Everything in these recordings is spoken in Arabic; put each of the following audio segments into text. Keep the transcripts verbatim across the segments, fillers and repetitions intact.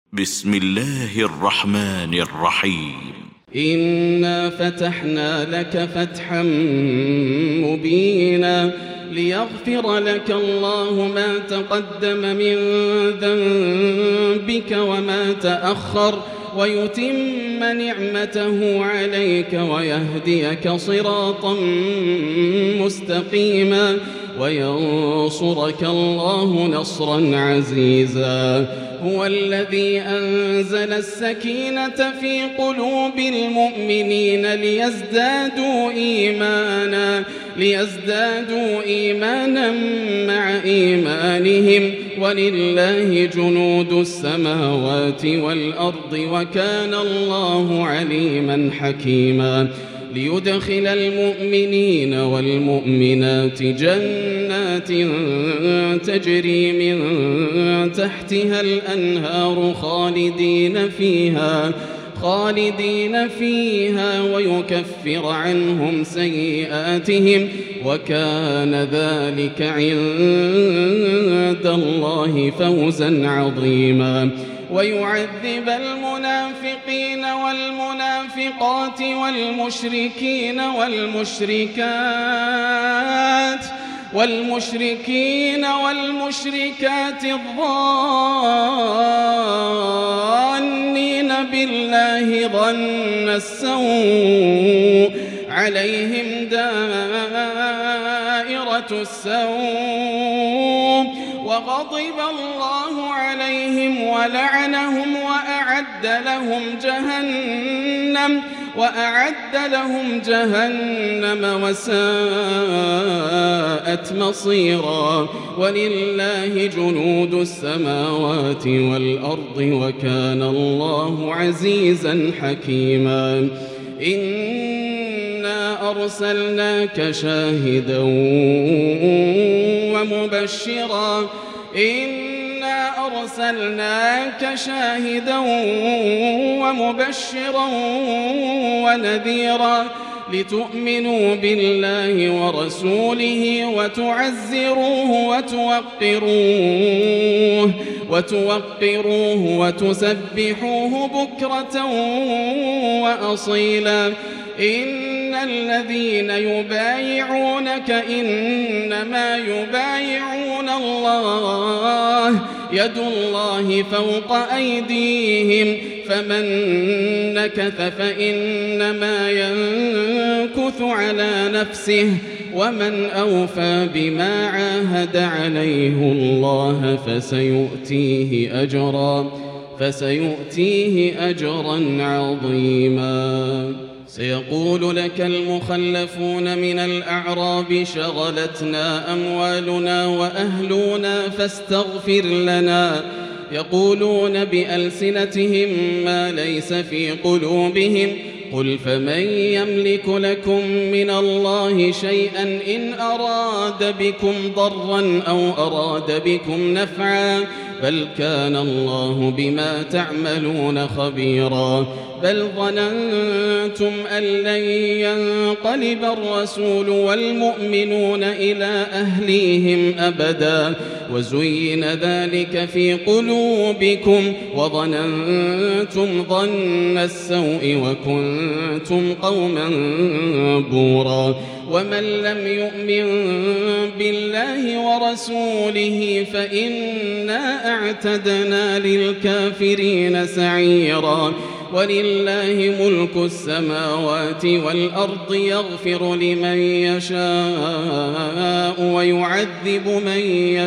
بسم الله الرحمن الرحيم. إنا فتحنا لك فتحا مبينا ليغفر لك الله ما تقدم من ذنبك وما تأخر ويتم نعمته عليك ويهديك صراطا مستقيما وينصرك الله نصرا عزيزا. هو الذي أنزل السكينة في قلوب المؤمنين ليزدادوا إيمانا ليزدادوا إيمانا مع إيمانهم ولله جنود السماوات والأرض وكان الله عليما حكيما. ليدخل المؤمنين والمؤمنات جنات تجري من تحتها الأنهار خالدين فيها خالدين فيها ويكفر عنهم سيئاتهم وكان ذلك عند الله فوزا عظيما. ويعذب المنافقين والمنافقات والمشركين والمشركات والمشركين والمشركات الظانين بالله ظن السوء عليهم دائرة السوء وغضب الله عليهم ولعنهم وأعد لهم جهنم وأعد لهم جهنم وساءت مصيرا. ولله جنود السماوات والأرض وكان الله عزيزا حكيما. إنا أرسلناك شاهدا ومبشرا إنا أرسلناك شاهدا ومبشرا ونذيرا لتؤمنوا بالله ورسوله وتعزروه وتوقروه وتوقروه وتسبحوه بكرة وأصيلا. إن الذين يبايعونك إنما يبايعون الله يد الله فوق أيديهم فمن نكث فإنما ينكث على نفسه ومن أوفى بما عاهد عليه الله فسيؤتيه أجرا فسيؤتيه أجرا عظيما. سيقول لك المخلفون من الأعراب شغلتنا أموالنا وأهلنا فاستغفر لنا يقولون بألسنتهم ما ليس في قلوبهم قل فمن يملك لكم من الله شيئا إن أراد بكم ضرا أو أراد بكم نفعا بل كان الله بما تعملون خبيرا. بل ظننتم أن لن ينقلب الرسول والمؤمنون إلى أهليهم أبدا وزين ذلك في قلوبكم وظننتم ظن السوء وكنتم قوما بورا. ومن لم يؤمن بالله ورسوله فإنا أعتدنا للكافرين سعيرا. ولله ملك السماوات والأرض يغفر لمن يشاء ويعذب من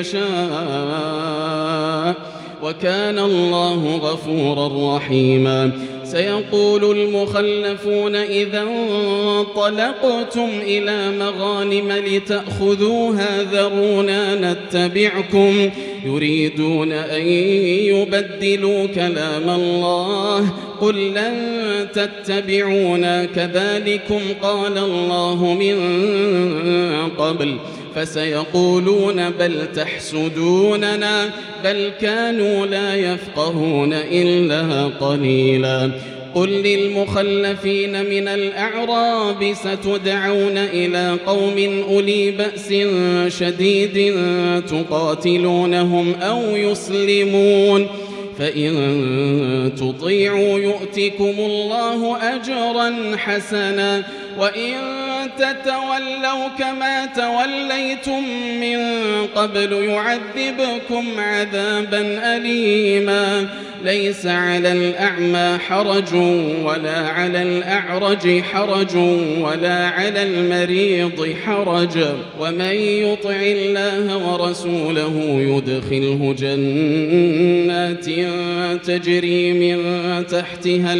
يشاء وكان الله غفورا رحيما. سيقول المخلفون إذا انطلقتم إلى مغانم لتأخذوها ذرونا نتبعكم يريدون أن يبدلوا كلام الله قل لن تتبعونا كذلكم قال الله من قبل فسيقولون بل تحسدوننا بل كانوا لا يفقهون إلا قليلا. قل للمخلفين من الأعراب ستدعون إلى قوم أولي بأس شديد تقاتلونهم أو يسلمون فإن تطيعوا يؤتكم الله أجرا حسنا وإن تتولوا كما توليتم من قبل يعذبكم عذابا أليما ليس على الأعمى حرج ولا على الأعرج حرج ولا على المريض حرج ومن يطع الله ورسوله يدخله جنات تجري من تحتها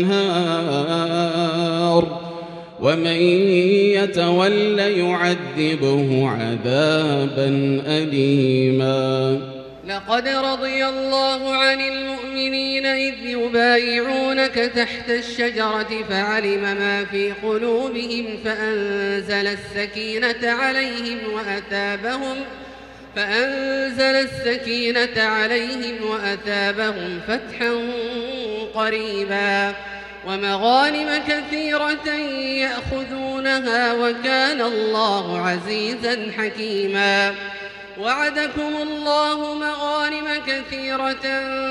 الأنهار ومن يتول يعذبه عذابا أليما. لقد رضي الله عن المؤمنين إذ يبايعونك تحت الشجرة فعلم ما في قلوبهم فأنزل السكينة عليهم وأثابهم فأنزل السكينة عليهم وأثابهم فتحا قريبا ومغانم كثيرة يأخذونها وكان الله عزيزا حكيما. وعدكم الله مغانم كثيرة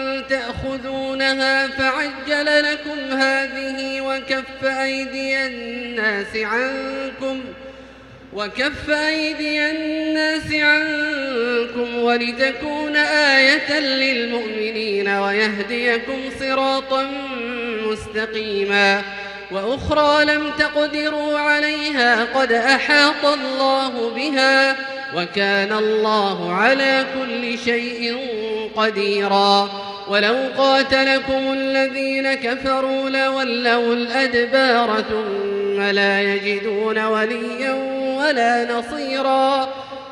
تأخذونها فعجل لكم هذه وكف أيدي الناس عنكم وكف أيدي الناس عنكم ولتكون آية للمؤمنين ويهديكم صراطا مستقيما. وأخرى لم تقدروا عليها قد أحاط الله بها وكان الله على كل شيء قديرا. ولو قاتلكم الذين كفروا لولوا الأدبار ثم لا يجدون وليا ولا نصيرا.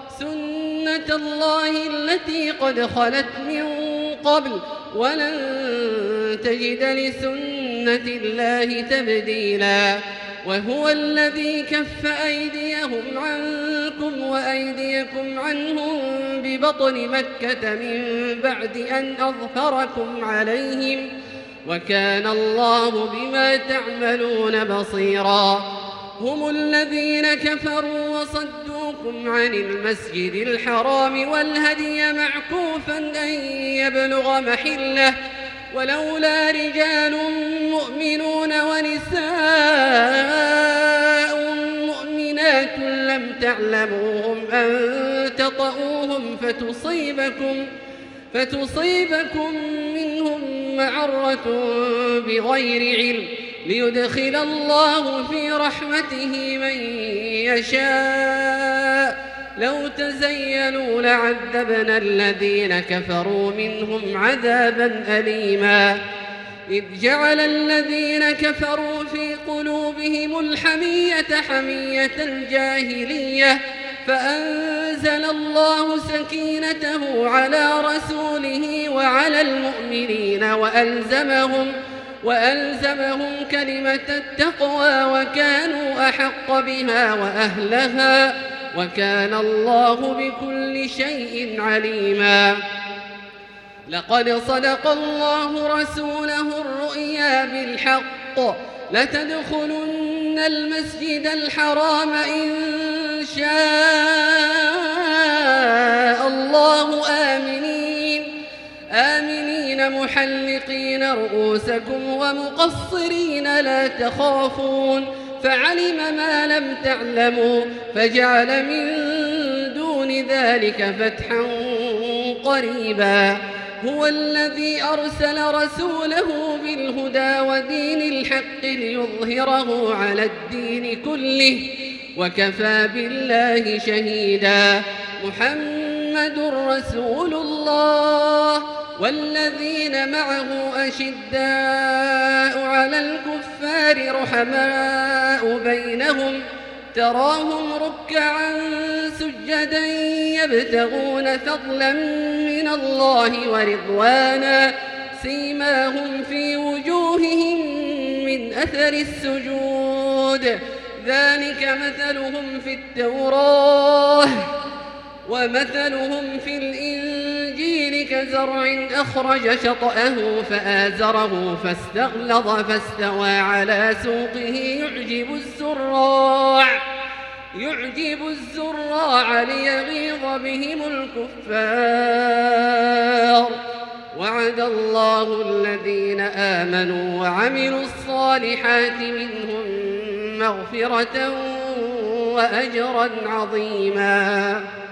سنة الله التي قد خلت من قبل ولن تجد لسنة الله تبديلا. وهو الذي كف أيديهم عنكم وأيديكم عنهم ببطن مكة من بعد أن أظهركم عليهم وكان الله بما تعملون بصيرا. هم الذين كفروا وصدوكم عن المسجد الحرام والهدي معكوفا أن يبلغ محله ولولا رجال مؤمنون ونساء مؤمنات لم تعلموهم أن تطؤوهم فتصيبكم, فتصيبكم منهم معرة بغير علم ليدخل الله في رحمته من يشاء. لو تزينوا لعذبنا الذين كفروا منهم عذابا أليما. إذ جعل الذين كفروا في قلوبهم الحمية حمية الجاهلية فأنزل الله سكينته على رسوله وعلى المؤمنين وألزمهم وألزمهم كلمة التقوى وكانوا أحق بها وأهلها وكان الله بكل شيء عليما. لقد صدق الله رسوله الرؤيا بالحق لتدخلن المسجد الحرام إن شاء الله آمنين آمنين محلقين رؤوسكم ومقصرين لا تخافون فعلم ما لم تعلموا فجعل من دون ذلك فتحا قريبا. هو الذي أرسل رسوله بالهدى ودين الحق ليظهره على الدين كله وكفى بالله شهيدا. محمد رسول الله والذين معه أشداء على الكفار رحماء بينهم تراهم ركعا سجدا يبتغون فضلا من الله ورضوانا سيماهم في وجوههم من أثر السجود ذلك مثلهم في التوراة ومثلهم في الإنجيل كزرع أخرج شطأه فآزره فاستغلظ فاستوى على سوقه يعجب الزراع يعجب الزراع ليغيظ بهم الكفار وعد الله الذين آمنوا وعملوا الصالحات منهم مغفرة وأجرا عظيما.